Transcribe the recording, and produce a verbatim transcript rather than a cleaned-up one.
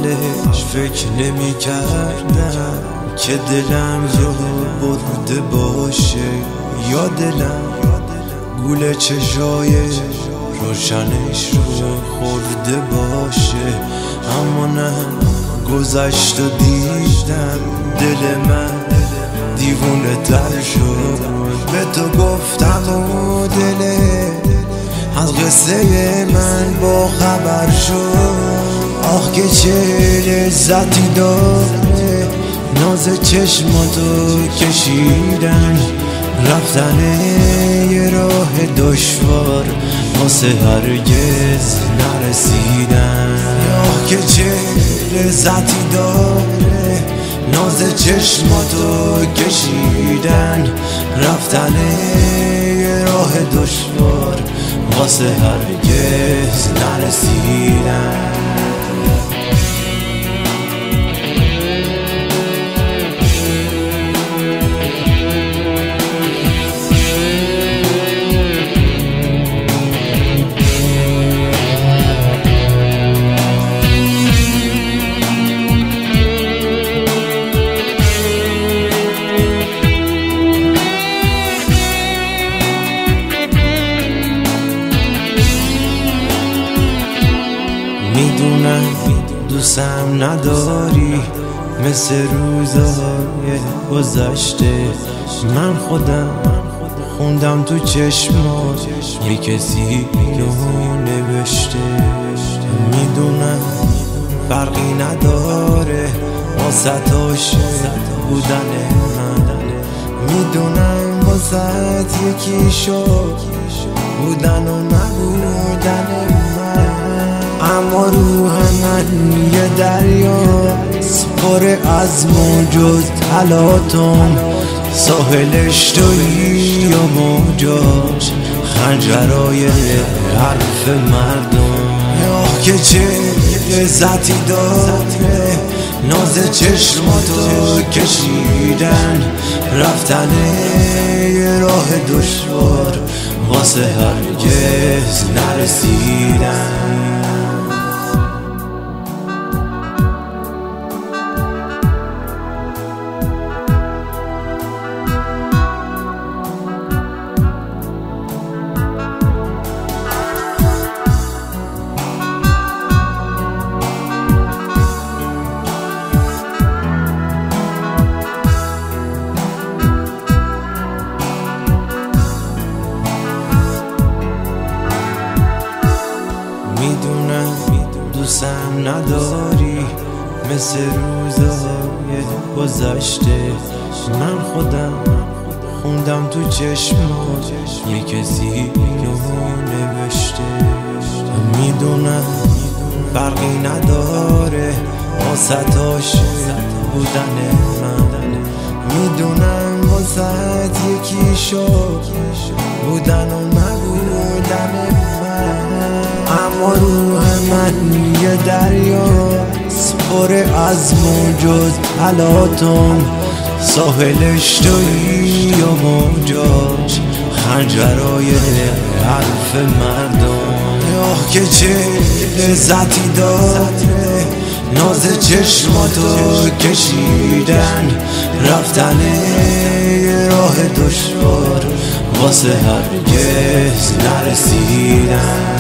اولش فکر نمی کردم که دلم رو برده باشه، یا دلم گول چشای روشنش رو خورده باشه. اما نه، گذشت و دیدم دل من دیوونه تر شد. به تو گفتم و دل از قصه من با خبر شد. آخ که چه لذتی داره ناز چشماتو کشیدن، رفتن یه راه دشوار واسه هرگز نرسیدن. آخ که چه لذتی داره ناز چشماتو کشیدن، رفتن یه راه دشوار واسه هرگز نرسیدن. میدونم دوستم نداری مثل روزهای گذشته. من خودم خوندم تو چشمات یه کسی رو نوشته. میدونم فرقی نداره واسه عاشق بودن من، میدونم واسه یکی شد بودن و نبودن من. اما روح من یه دریاست پر از موج تلاطم، ساحلش تویی و موجاش خنجرای حرف مردم. آه که چه لذتی داره ناز چشماتو کشیدن، رفتن یه راه دشوار واسه هرگز نرسیدن. میدونم دوستم نداری مثل روزهای گذشته. من خودم خوندم تو چشمات یه کسی رو نوشته. میدونم فرقی نداره واسه عاشق بودن من، میدونم واسه یکی شد بودن و نبودن من. اما روح من یه دریاست پر از موج تلاطم، ساحلش تویی و موجاش خنجرای حرف مردم. آه که چه لذتی داره ناز چشماتو کشیدن، رفتن یه راه دشوار واسه هرگز نرسیدن.